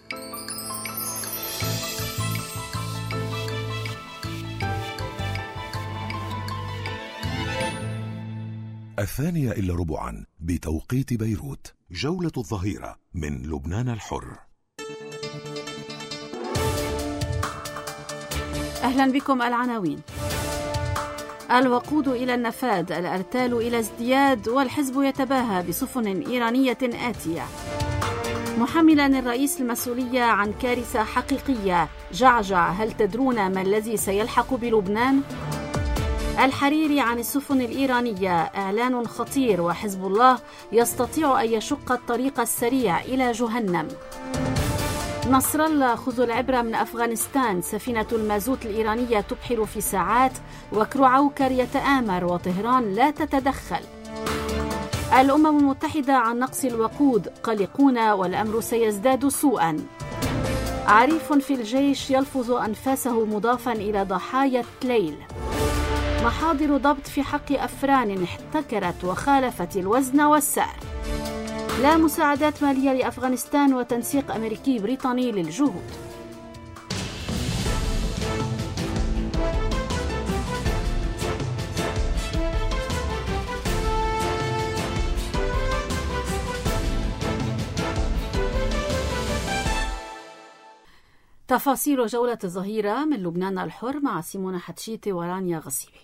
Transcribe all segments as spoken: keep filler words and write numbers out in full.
الثانية إلا ربعا بتوقيت بيروت. جولة الظهيرة من لبنان الحر. أهلا بكم. العناوين: الوقود إلى النفاذ، الأرتال إلى ازدياد، والحزب يتباهى بسفن إيرانية آتية. محملا الرئيس المسؤولية عن كارثة حقيقية. جعجع: هل تدرون ما الذي سيلحق بلبنان؟ الحريري عن السفن الإيرانية: إعلان خطير، وحزب الله يستطيع أن يشق الطريق السريع إلى جهنم. نصر الله: خذوا العبرة من أفغانستان، سفينة المازوت الإيرانية تبحر في ساعات، وكر عوكر يتآمر، وطهران لا تتدخل. الأمم المتحدة عن نقص الوقود، قلقون والأمر سيزداد سوءا. عريف في الجيش يلفظ أنفاسه مضافا إلى ضحايا الليل. محاضر ضبط في حق أفران احتكرت وخالفت الوزن والسعر. لا مساعدات مالية لأفغانستان، وتنسيق أمريكي بريطاني للجهود. تفاصيل جولة الظهيرة من لبنان الحر مع سيمونة حتشيتي ورانيا غصيبي.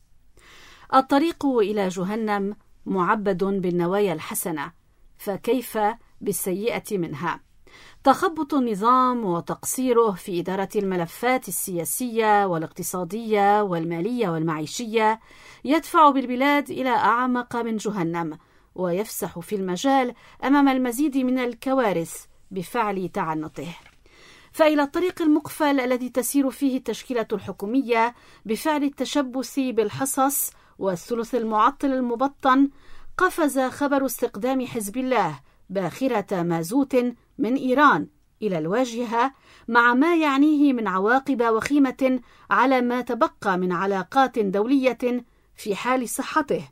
الطريق إلى جهنم معبد بالنوايا الحسنة، فكيف بالسيئة منها؟ تخبط النظام وتقصيره في إدارة الملفات السياسية والاقتصادية والمالية والمعيشية يدفع بالبلاد إلى أعمق من جهنم، ويفسح في المجال أمام المزيد من الكوارث بفعل تعنته. فإلى الطريق المقفل الذي تسير فيه التشكيلة الحكومية بفعل التشبث بالحصص والثلث المعطل المبطن، قفز خبر استقدام حزب الله باخرة مازوت من إيران إلى الواجهة، مع ما يعنيه من عواقب وخيمة على ما تبقى من علاقات دولية في حال صحته،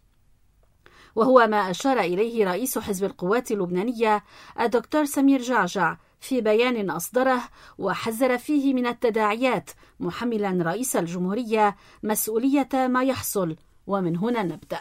وهو ما أشار إليه رئيس حزب القوات اللبنانية الدكتور سمير جعجع في بيان أصدره، وحذر فيه من التداعيات، محملا رئيس الجمهورية مسؤولية ما يحصل. ومن هنا نبدأ.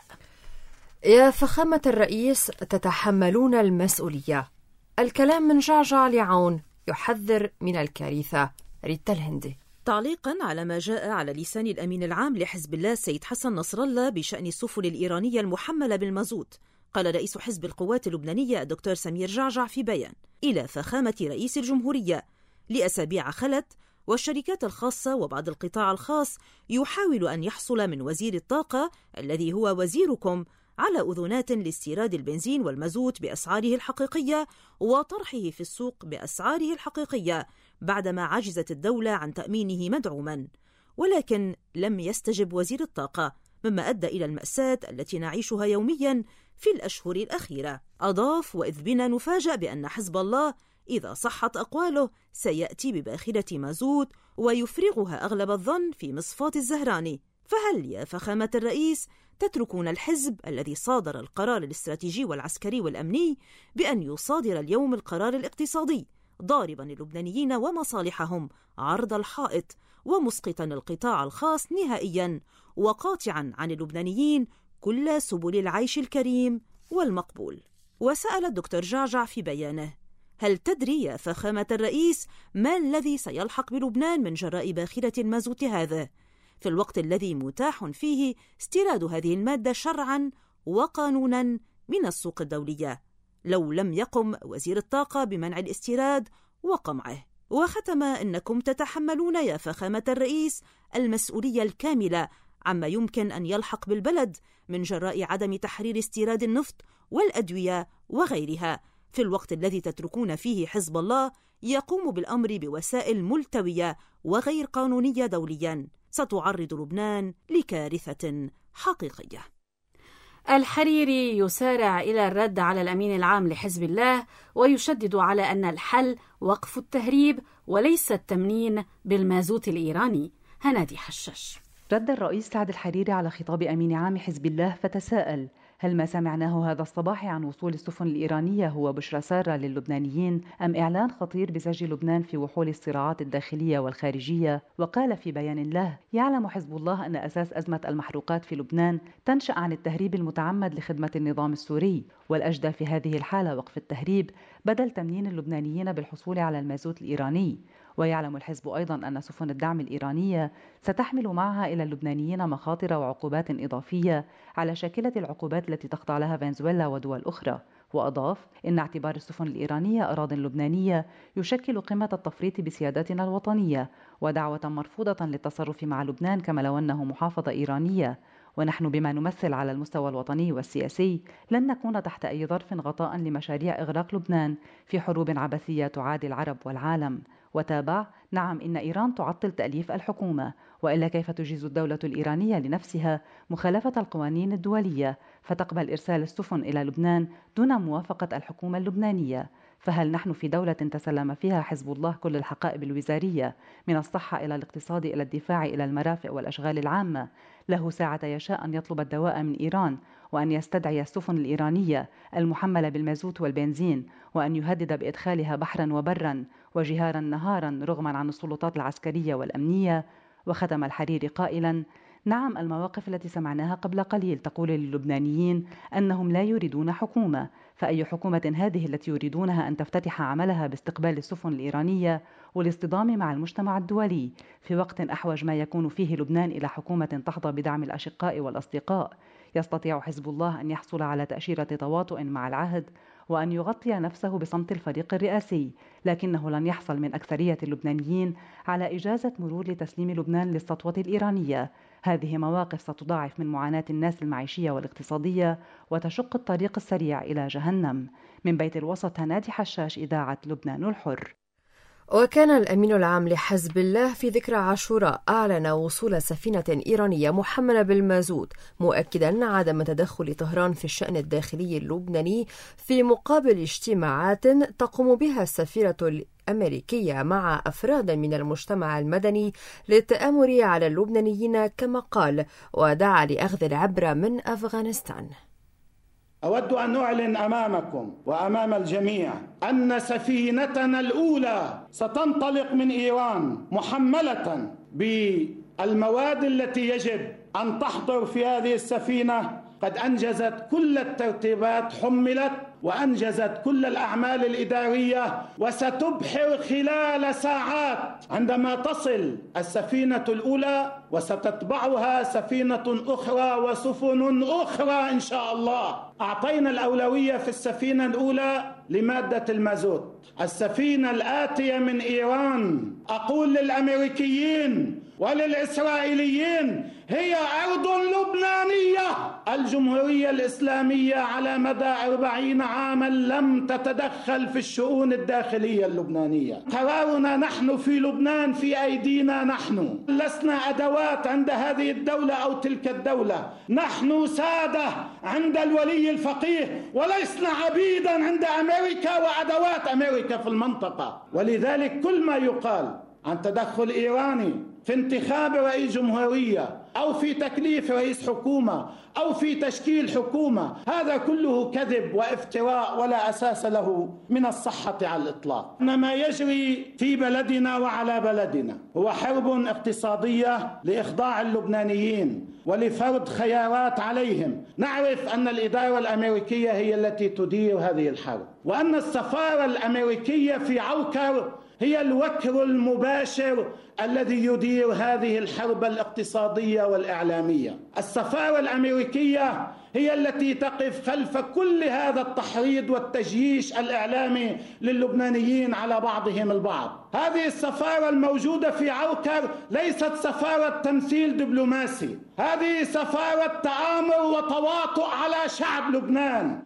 يا فخامة الرئيس، تتحملون المسؤولية. الكلام من جعجع لعون يحذر من الكارثة. ريتا الهندي. تعليقا على ما جاء على لسان الأمين العام لحزب الله السيد حسن نصر الله بشأن السفن الإيرانية المحملة بالمازوت، قال رئيس حزب القوات اللبنانية الدكتور سمير جعجع في بيان: إلى فخامة رئيس الجمهورية، لأسابيع خلت والشركات الخاصة وبعض القطاع الخاص يحاول أن يحصل من وزير الطاقة الذي هو وزيركم على أذونات لاستيراد البنزين والمازوت بأسعاره الحقيقية وطرحه في السوق بأسعاره الحقيقية، بعدما عجزت الدولة عن تأمينه مدعوما، ولكن لم يستجب وزير الطاقة، مما أدى إلى المأساة التي نعيشها يوميا في الأشهر الأخيرة. أضاف: وإذ بنا نفاجأ بأن حزب الله إذا صحت أقواله سيأتي بباخرة مازوت ويفرغها أغلب الظن في مصفاة الزهراني. فهل يا فخامة الرئيس تتركون الحزب الذي صادر القرار الاستراتيجي والعسكري والأمني بأن يصادر اليوم القرار الاقتصادي، ضاربا اللبنانيين ومصالحهم عرض الحائط، ومسقطا القطاع الخاص نهائيا، وقاطعا عن اللبنانيين كل سبل العيش الكريم والمقبول؟ وسأل الدكتور جعجع في بيانه: هل تدري يا فخامة الرئيس ما الذي سيلحق بلبنان من جراء باخرة المازوت هذا، في الوقت الذي متاح فيه استيراد هذه المادة شرعا وقانونا من السوق الدولية، لو لم يقم وزير الطاقة بمنع الاستيراد وقمعه؟ وختم: إنكم تتحملون يا فخامة الرئيس المسؤولية الكاملة عما يمكن أن يلحق بالبلد من جراء عدم تحرير استيراد النفط والأدوية وغيرها، في الوقت الذي تتركون فيه حزب الله يقوم بالأمر بوسائل ملتوية وغير قانونية دوليا ستعرض لبنان لكارثة حقيقية. الحريري يسارع إلى الرد على الأمين العام لحزب الله، ويشدد على أن الحل وقف التهريب وليس التمنين بالمازوت الإيراني. هنادي حشاش. رد الرئيس سعد الحريري على خطاب أمين عام حزب الله فتساءل: هل ما سمعناه هذا الصباح عن وصول السفن الإيرانية هو بشرى سارة للبنانيين أم إعلان خطير بزج لبنان في وحول الصراعات الداخلية والخارجية؟ وقال في بيان له: يعلم حزب الله أن أساس أزمة المحروقات في لبنان تنشأ عن التهريب المتعمد لخدمة النظام السوري، والأجدى في هذه الحالة وقف التهريب بدل تمنين اللبنانيين بالحصول على المازوت الإيراني. ويعلم الحزب أيضا أن سفن الدعم الإيرانية ستحمل معها إلى اللبنانيين مخاطر وعقوبات إضافية على شاكلة العقوبات التي تخضع لها فنزويلا ودول أخرى. وأضاف إن اعتبار السفن الإيرانية أراضٍ لبنانية يشكل قمة التفريط بسيادتنا الوطنية ودعوة مرفوضة للتصرف مع لبنان كما لو أنه محافظة إيرانية، ونحن بما نمثل على المستوى الوطني والسياسي لن نكون تحت أي ظرف غطاء لمشاريع إغراق لبنان في حروب عبثية تعادي العرب والعالم. وتابع: نعم، إن إيران تعطل تأليف الحكومة، وإلا كيف تجيز الدولة الإيرانية لنفسها مخالفة القوانين الدولية فتقبل إرسال السفن إلى لبنان دون موافقة الحكومة اللبنانية؟ فهل نحن في دولة تسلم فيها حزب الله كل الحقائب الوزارية من الصحة إلى الاقتصاد إلى الدفاع إلى المرافق والأشغال العامة له ساعة يشاء أن يطلب الدواء من إيران وأن يستدعي السفن الإيرانية المحملة بالمازوت والبنزين وأن يهدد بإدخالها بحرا وبرا وجهارا نهارا رغما عن السلطات العسكرية والأمنية؟ وختم الحريري قائلا: نعم، المواقف التي سمعناها قبل قليل تقول للبنانيين أنهم لا يريدون حكومة، فأي حكومة هذه التي يريدونها أن تفتتح عملها باستقبال السفن الإيرانية والاصطدام مع المجتمع الدولي في وقت أحوج ما يكون فيه لبنان إلى حكومة تحظى بدعم الأشقاء والأصدقاء؟ يستطيع حزب الله أن يحصل على تأشيرة تواطؤ مع العهد وأن يغطي نفسه بصمت الفريق الرئاسي، لكنه لن يحصل من أكثرية اللبنانيين على إجازة مرور لتسليم لبنان للسطوة الإيرانية. هذه مواقف ستضاعف من معاناة الناس المعيشية والاقتصادية وتشق الطريق السريع إلى جهنم. من بيت الوسط، هنادي حشاش، إذاعة لبنان الحر. وكان الأمين العام لحزب الله في ذكرى عاشوراء أعلن وصول سفينة إيرانية محملة بالمازوت، مؤكدا عدم تدخل طهران في الشأن الداخلي اللبناني في مقابل اجتماعات تقوم بها السفيرة الأمريكية مع أفراد من المجتمع المدني للتآمر على اللبنانيين كما قال، ودعا لأخذ العبرة من أفغانستان. أود أن أعلن أمامكم وأمام الجميع أن سفينتنا الأولى ستنطلق من إيران محملة بالمواد التي يجب أن تحضر في هذه السفينة. قد أنجزت كل الترتيبات، حملت وأنجزت كل الأعمال الإدارية، وستبحر خلال ساعات عندما تصل السفينة الأولى، وستتبعها سفينة أخرى وسفن أخرى إن شاء الله. أعطينا الأولوية في السفينة الأولى لمادة المازوت. السفينة الآتية من إيران، أقول للأمريكيين وللإسرائيليين، هي أرض لبنانية. الجمهورية الإسلامية على مدى أربعين عاما لم تتدخل في الشؤون الداخلية اللبنانية. قرارنا نحن في لبنان في أيدينا نحن، لسنا أدوات عند هذه الدولة أو تلك الدولة. نحن سادة عند الولي الفقيه، ولسنا عبيدا عند أمريكا وأدوات أمريكا في المنطقة. ولذلك كل ما يقال عن تدخل إيراني في انتخاب رئيس جمهورية أو في تكليف رئيس حكومة أو في تشكيل حكومة، هذا كله كذب وافتراء ولا أساس له من الصحة على الإطلاق. إن ما يجري في بلدنا وعلى بلدنا هو حرب اقتصادية لإخضاع اللبنانيين ولفرض خيارات عليهم. نعرف أن الإدارة الأمريكية هي التي تدير هذه الحرب، وأن السفارة الأمريكية في عوكر هي الوكر المباشر الذي يدير هذه الحرب الاقتصادية والإعلامية. السفارة الأمريكية هي التي تقف خلف كل هذا التحريض والتجييش الإعلامي للبنانيين على بعضهم البعض. هذه السفارة الموجودة في عوكر ليست سفارة تمثيل دبلوماسي، هذه سفارة تآمر وتواطؤ على شعب لبنان.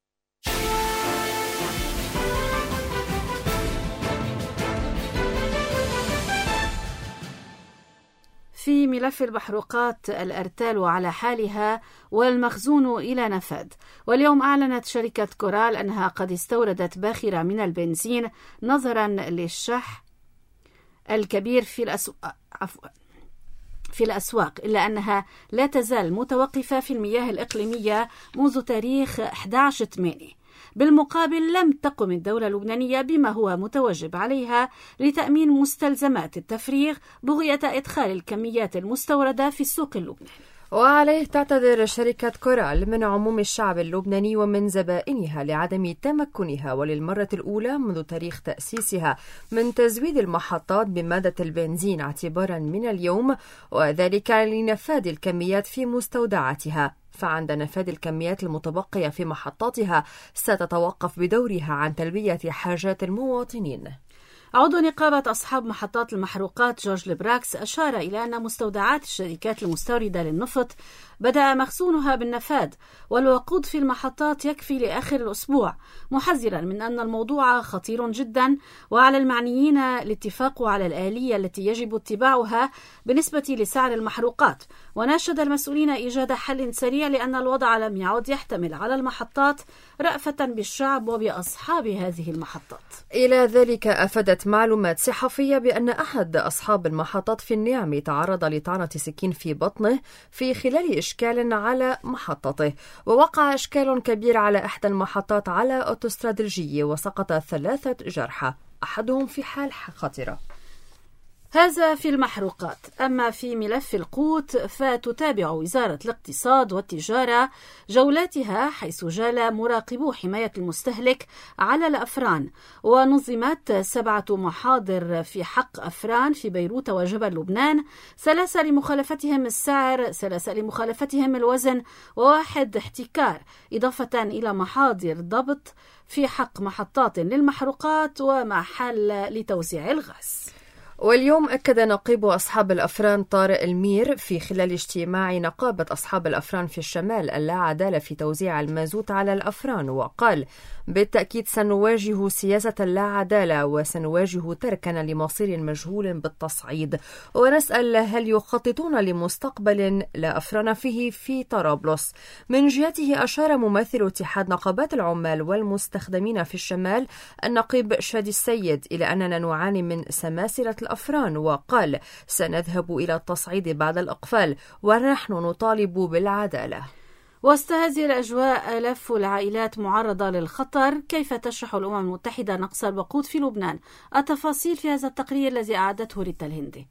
في ملف المحروقات، الأرتال على حالها والمخزون إلى نفاد. واليوم أعلنت شركة كورال أنها قد استوردت باخرة من البنزين نظرا للشح الكبير في الأسواق عفوا في الأسواق، إلا أنها لا تزال متوقفة في المياه الإقليمية منذ تاريخ أحد عشر ثمانية. بالمقابل لم تقم الدولة اللبنانية بما هو متوجب عليها لتأمين مستلزمات التفريغ بغية إدخال الكميات المستوردة في السوق اللبناني. وعليه تعتذر شركة كورال من عموم الشعب اللبناني ومن زبائنها لعدم تمكنها وللمرة الأولى منذ تاريخ تأسيسها من تزويد المحطات بمادة البنزين اعتبارا من اليوم، وذلك لنفاذ الكميات في مستودعاتها. فعند نفاذ الكميات المتبقية في محطاتها ستتوقف بدورها عن تلبية حاجات المواطنين. عضو نقابة أصحاب محطات المحروقات جورج البراكس أشار إلى أن مستودعات الشركات المستوردة للنفط بدأ مخزونها بالنفاذ والوقود في المحطات يكفي لآخر الأسبوع، محذرا من أن الموضوع خطير جدا وعلى المعنيين الاتفاق على الآلية التي يجب اتباعها بالنسبة لسعر المحروقات، وناشد المسؤولين إيجاد حل سريع لأن الوضع لم يعد يحتمل على المحطات رأفة بالشعب وبأصحاب هذه المحطات. إلى ذلك أفادت معلومات صحفية بأن أحد أصحاب المحطات في النعم تعرض لطعنة سكين في بطنه في خلال إشكال على محطته، ووقع إشكال كبير على إحدى المحطات على أوتوستراد الجية وسقط ثلاثة جرحى، أحدهم في حال خطرة. هذا في المحروقات. أما في ملف القوت فتتابع وزارة الاقتصاد والتجارة جولاتها حيث جال مراقبو حماية المستهلك على الأفران، ونظمت سبعة محاضر في حق أفران في بيروت وجبل لبنان، ثلاثة لمخالفتهم السعر، ثلاثة لمخالفتهم الوزن، وواحد احتكار، إضافة إلى محاضر ضبط في حق محطات للمحروقات ومحل لتوزيع الغاز. واليوم أكد نقيب أصحاب الأفران طارق المير في خلال اجتماع نقابة أصحاب الأفران في الشمال اللا عدالة في توزيع المازوت على الأفران، وقال: بالتأكيد سنواجه سياسة اللا عدالة وسنواجه تركنا لمصير مجهول بالتصعيد، ونسأل هل يخططون لمستقبل لا أفران فيه في طرابلس. من جهته أشار ممثل اتحاد نقابات العمال والمستخدمين في الشمال النقيب شادي السيد إلى أننا نعاني من سماسرة الأفران، وقال: سنذهب إلى التصعيد بعد الإقفال ونحن نطالب بالعدالة. وسط هذه الأجواء آلاف العائلات معرضة للخطر. كيف تشرح الأمم المتحدة نقص الوقود في لبنان؟ التفاصيل في هذا التقرير الذي أعدته ريتا الهندي.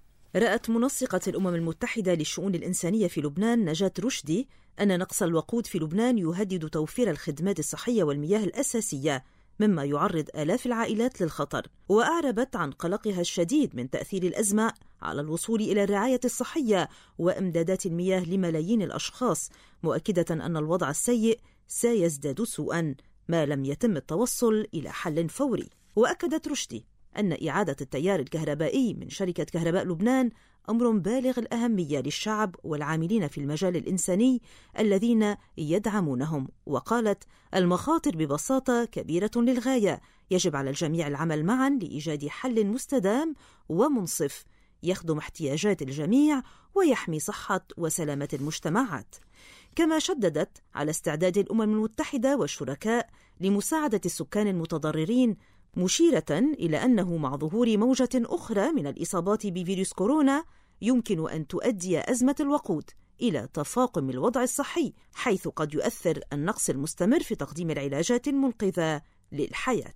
رأت منسقة الأمم المتحدة للشؤون الإنسانية في لبنان نجاة رشدي أن نقص الوقود في لبنان يهدد توفير الخدمات الصحية والمياه الأساسية، مما يعرض آلاف العائلات للخطر. وأعربت عن قلقها الشديد من تأثير الأزمة على الوصول إلى الرعاية الصحية وإمدادات المياه لملايين الأشخاص، مؤكدة أن الوضع السيء سيزداد سوءا ما لم يتم التوصل إلى حل فوري. وأكدت رشدي أن إعادة التيار الكهربائي من شركة كهرباء لبنان أمر بالغ الأهمية للشعب والعاملين في المجال الإنساني الذين يدعمونهم. وقالت: المخاطر ببساطة كبيرة للغاية، يجب على الجميع العمل معا لإيجاد حل مستدام ومنصف يخدم احتياجات الجميع ويحمي صحة وسلامة المجتمعات. كما شددت على استعداد الأمم المتحدة والشركاء لمساعدة السكان المتضررين، مشيرة إلى أنه مع ظهور موجة أخرى من الإصابات بفيروس كورونا يمكن أن تؤدي أزمة الوقود إلى تفاقم الوضع الصحي، حيث قد يؤثر النقص المستمر في تقديم العلاجات المنقذة للحياة.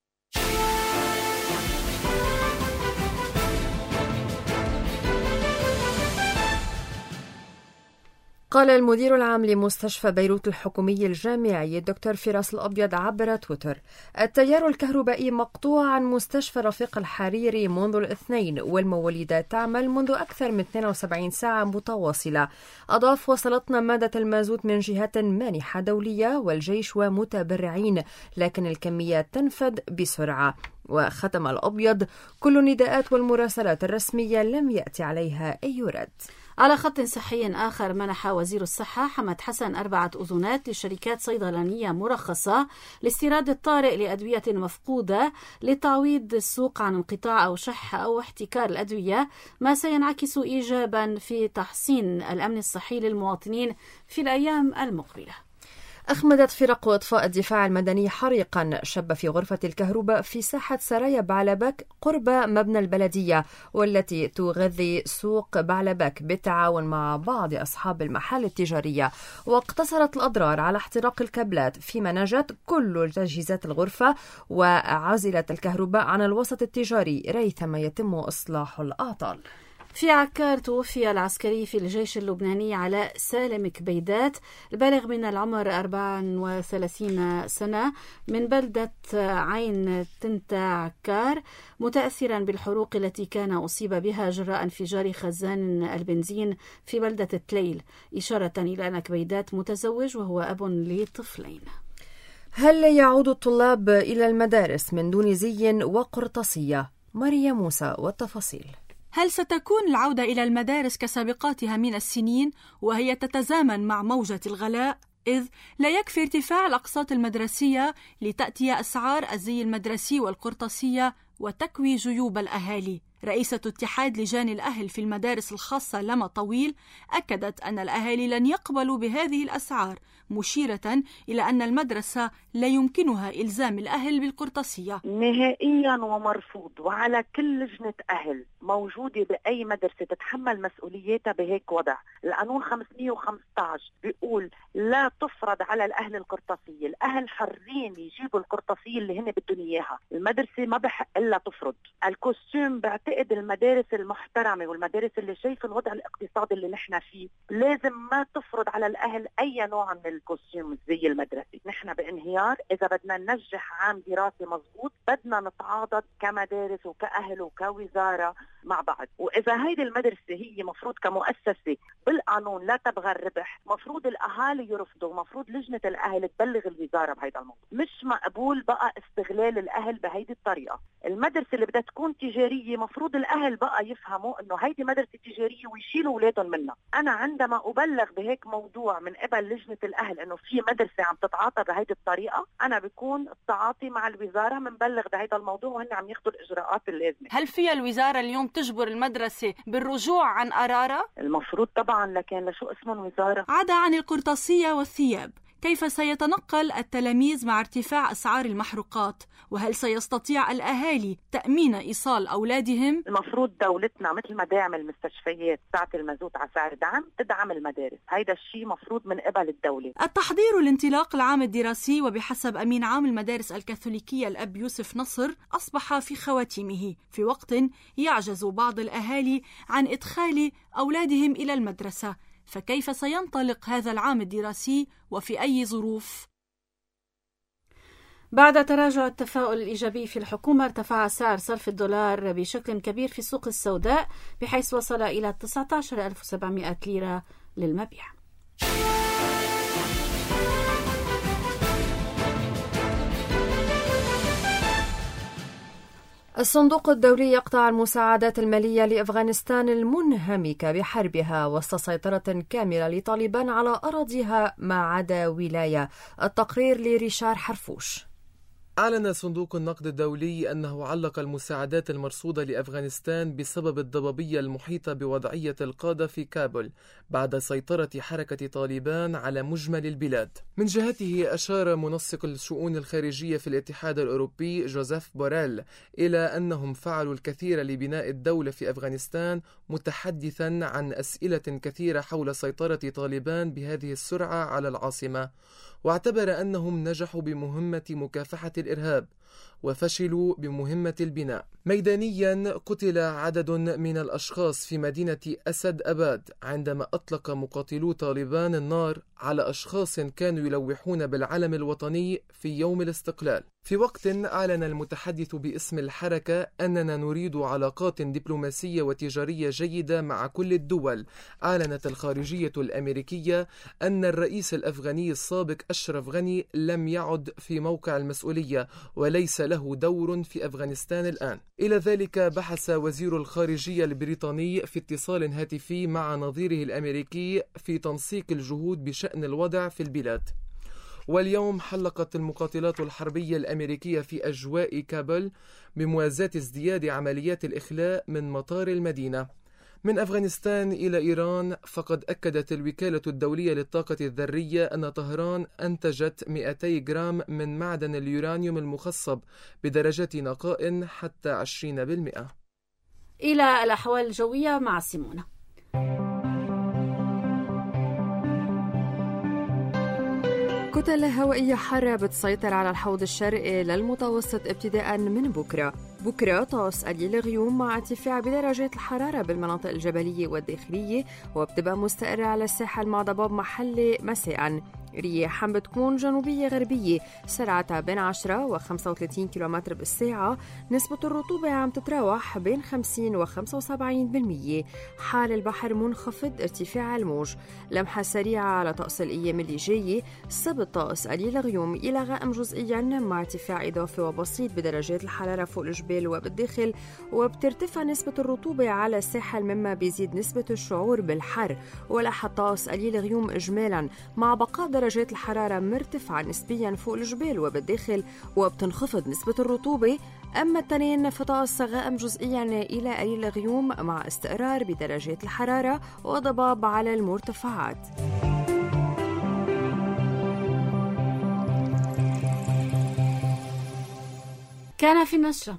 قال المدير العام لمستشفى بيروت الحكومي الجامعي الدكتور فراس الأبيض عبر تويتر: التيار الكهربائي مقطوع عن مستشفى رفيق الحريري منذ الاثنين، والمولدات تعمل منذ أكثر من اثنتين وسبعين ساعة متواصلة. أضاف: وصلتنا مادة المازوت من جهات مانحة دولية والجيش ومتبرعين، لكن الكميات تنفد بسرعة. وختم الأبيض: كل النداءات والمراسلات الرسمية لم يأتي عليها أي رد. على خط صحي آخر، منح وزير الصحة حمد حسن أربعة أذونات لشركات صيدلانية مرخصة لاستيراد الطارئ لأدوية مفقودة لتعويض السوق عن انقطاع أو شح أو احتكار الأدوية، ما سينعكس إيجابا في تحسين الأمن الصحي للمواطنين في الأيام المقبلة. أخمدت فرق إطفاء الدفاع المدني حريقا شب في غرفة الكهرباء في ساحة سرايا بعلبك قرب مبنى البلدية، والتي تغذي سوق بعلبك بالتعاون مع بعض أصحاب المحال التجارية. واقتصرت الأضرار على احتراق الكابلات، فيما نجت كل تجهيزات الغرفة وعزلت الكهرباء عن الوسط التجاري ريثما يتم إصلاح الأعطال. في عكار توفي العسكري في الجيش اللبناني علاء سالم كبيدات البالغ من العمر أربعة وثلاثين سنة من بلدة عين تنتا عكار، متأثرا بالحروق التي كان أصيب بها جراء انفجار خزان البنزين في بلدة التليل، إشارة إلى أن كبيدات متزوج وهو أب لطفلين. هل يعود الطلاب إلى المدارس من دون زي وقرطاسية؟ ماريا موسى والتفاصيل. هل ستكون العودة إلى المدارس كسابقاتها من السنين وهي تتزامن مع موجة الغلاء؟ إذ لا يكفي ارتفاع الأقساط المدرسية لتأتي أسعار الزي المدرسي والقرطاسية وتكوي جيوب الأهالي. رئيسة اتحاد لجان الأهل في المدارس الخاصة لما طويل أكدت أن الأهالي لن يقبلوا بهذه الأسعار، مشيرة إلى أن المدرسة لا يمكنها إلزام الأهل بالقرطاسية نهائيا ومرفوض. وعلى كل لجنة أهل موجودة بأي مدرسة تتحمل مسؤولياتها بهيك وضع. القانون خمسمية وخمسة عشر بيقول لا تفرض على الأهل القرطاسية، الأهل حرين يجيبوا القرطاسية اللي هن بدهم إياها، المدرسة ما بحق إلا تفرض. الكوستيوم بعتقد المدارس المحترمة والمدارس اللي شايف الوضع الاقتصادي اللي نحن فيه لازم ما تفرض على الأهل أي نوع من الكوستيوم زي المدرسي. نحن بانهيار، إذا بدنا ننجح عام دراسي مضبوط بدنا نتعاضد كمدارس وكأهل وكوزارة مع بعض. وإذا هيدي المدرسة هي مفروض كمؤسسة بالقانون لا تبغى الربح، مفروض الأهالي يرفضوا، مفروض لجنة الأهل تبلغ الوزارة بهيدا الموضوع. مش مقبول بقى استغلال الأهل بهيدي الطريقة. المدرسة اللي بدها تكون تجارية مفروض الأهل بقى يفهموا إنه هيدي مدرسة تجارية ويشيلوا أولادهم منها. أنا عندما أبلغ بهيك موضوع من قبل لجنة الأهل إنه في مدرسة عم تتعاطى بهيدي الطريقة، أنا بكون التعاطي مع الوزارة منبلغ بهيدا الموضوع وهن عم ياخدوا الإجراءات اللازمة. هل فيها الوزارة اليوم تجبر المدرسة بالرجوع عن قرارها؟ المفروض طبعا، لكن لشو اسمه الوزارة؟ عدا عن القرطاسية والثياب، كيف سيتنقل التلاميذ مع ارتفاع أسعار المحروقات؟ وهل سيستطيع الأهالي تأمين إيصال أولادهم؟ المفروض دولتنا مثل ما داعم المستشفيات ساعة المازوت على سعر دعم تدعم المدارس، هيدا الشيء مفروض من قبل الدولة. التحضير لانطلاق العام الدراسي وبحسب أمين عام المدارس الكاثوليكية الأب يوسف نصر أصبح في خواتيمه، في وقت يعجز بعض الأهالي عن إدخال أولادهم إلى المدرسة. فكيف سينطلق هذا العام الدراسي وفي أي ظروف؟ بعد تراجع التفاؤل الإيجابي في الحكومة، ارتفع سعر صرف الدولار بشكل كبير في السوق السوداء بحيث وصل إلى تسعة عشر ألف وسبعمائة ليرة للمبيع. الصندوق الدولي يقطع المساعدات المالية لأفغانستان المنهمكة بحربها وسط سيطرة كاملة لطالبان على أراضيها ما عدا ولاية. التقرير لريشار حرفوش. أعلن صندوق النقد الدولي أنه علق المساعدات المرصودة لأفغانستان بسبب الضبابية المحيطة بوضعية القادة في كابول بعد سيطرة حركة طالبان على مجمل البلاد. من جهته أشار منسق الشؤون الخارجية في الاتحاد الأوروبي جوزيف بوريل إلى أنهم فعلوا الكثير لبناء الدولة في أفغانستان، متحدثا عن أسئلة كثيرة حول سيطرة طالبان بهذه السرعة على العاصمة، واعتبر أنهم نجحوا بمهمة مكافحة الإرهاب وفشلوا بمهمة البناء. ميدانيا قتل عدد من الأشخاص في مدينة أسد أباد عندما أطلق مقاتلو طالبان النار على أشخاص كانوا يلوحون بالعلم الوطني في يوم الاستقلال. في وقت أعلن المتحدث باسم الحركة أننا نريد علاقات دبلوماسية وتجارية جيدة مع كل الدول، أعلنت الخارجية الأمريكية أن الرئيس الأفغاني السابق أشرف غني لم يعد في موقع المسؤولية وليس له دور في أفغانستان الآن. إلى ذلك بحث وزير الخارجية البريطاني في اتصال هاتفي مع نظيره الأمريكي في تنسيق الجهود بشأن الوضع في البلاد. واليوم حلقت المقاتلات الحربية الأمريكية في أجواء كابل بموازاة ازدياد عمليات الإخلاء من مطار المدينة. من أفغانستان إلى إيران، فقد أكدت الوكالة الدولية للطاقة الذرية أن طهران أنتجت مئتي جرام من معدن اليورانيوم المخصب بدرجة نقاء حتى عشرين بالمئة. إلى الأحوال الجوية مع سيمونة. كتل هوائية حارة بتسيطر على الحوض الشرقي للمتوسط ابتداء من بكرة. بكرة طقس قليل غيوم مع ارتفاع بدرجات الحرارة بالمناطق الجبلية والداخلية، وبتبقى مستقرة على الساحل مع ضباب محلي مساءً. رياح عم بتكون جنوبية غربية سرعتها بين عشرة وخمسة وثلاثين كيلومتر بالساعة. نسبة الرطوبة عم تتراوح بين خمسين وخمسة وسبعين بالمية. حال البحر منخفض، ارتفاع الموج. لمحة سريعة على طقس الأيام اللي جاية. السبت طقس قليل غيوم إلى غائم جزئيا مع ارتفاع إضافي وبسيط بدرجات الحرارة فوق الجبال وبالداخل، وبترتفع نسبة الرطوبة على الساحل مما بيزيد نسبة الشعور بالحر. ولاحظ طقس قليل غيوم إجمالا مع بقاء درجات الحرارة مرتفعة نسبيا فوق الجبال وبالداخل، وبتنخفض نسبة الرطوبة. أما التنين فطقس غائم جزئيا إلى قليل غيوم مع استقرار بدرجات الحرارة وضباب على المرتفعات. كان في النشرة.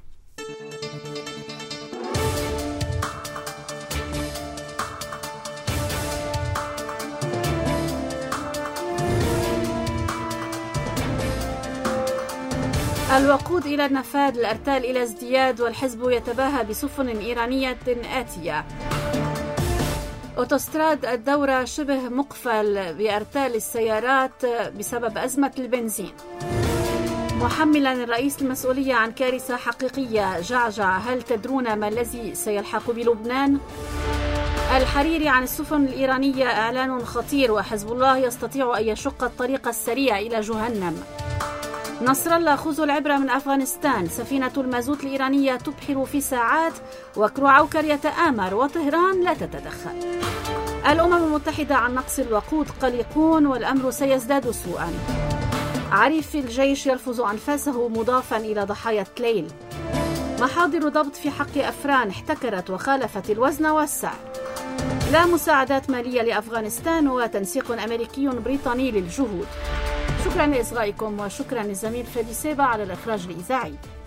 الوقود إلى النفاذ، الأرتال إلى ازدياد، والحزب يتباهى بسفن إيرانية آتية. أوتوستراد الدورة شبه مقفل بأرتال السيارات بسبب أزمة البنزين. محملا الرئيس المسؤولية عن كارثة حقيقية. جعجع: هل تدرون ما الذي سيلحق بلبنان؟ الحريري عن السفن الإيرانية: إعلان خطير، وحزب الله يستطيع أن يشق الطريق السريع إلى جهنم. نصر الله: خذوا العبرة من أفغانستان، سفينة المازوت الإيرانية تبحر في ساعات، وكروعوكر يتآمر، وطهران لا تتدخل. الأمم المتحدة عن نقص الوقود قلقون، والأمر سيزداد سوءا. عريف في الجيش يلفظ أنفاسه مضافا إلى ضحايا تليل. محاضر ضبط في حق أفران احتكرت وخالفت الوزن والسعر. لا مساعدات مالية لأفغانستان، وتنسيق أمريكي بريطاني للجهود. شكرا لإصغائكم، وشكرا للزميل فادي سيبا على الإخراج الإذاعي.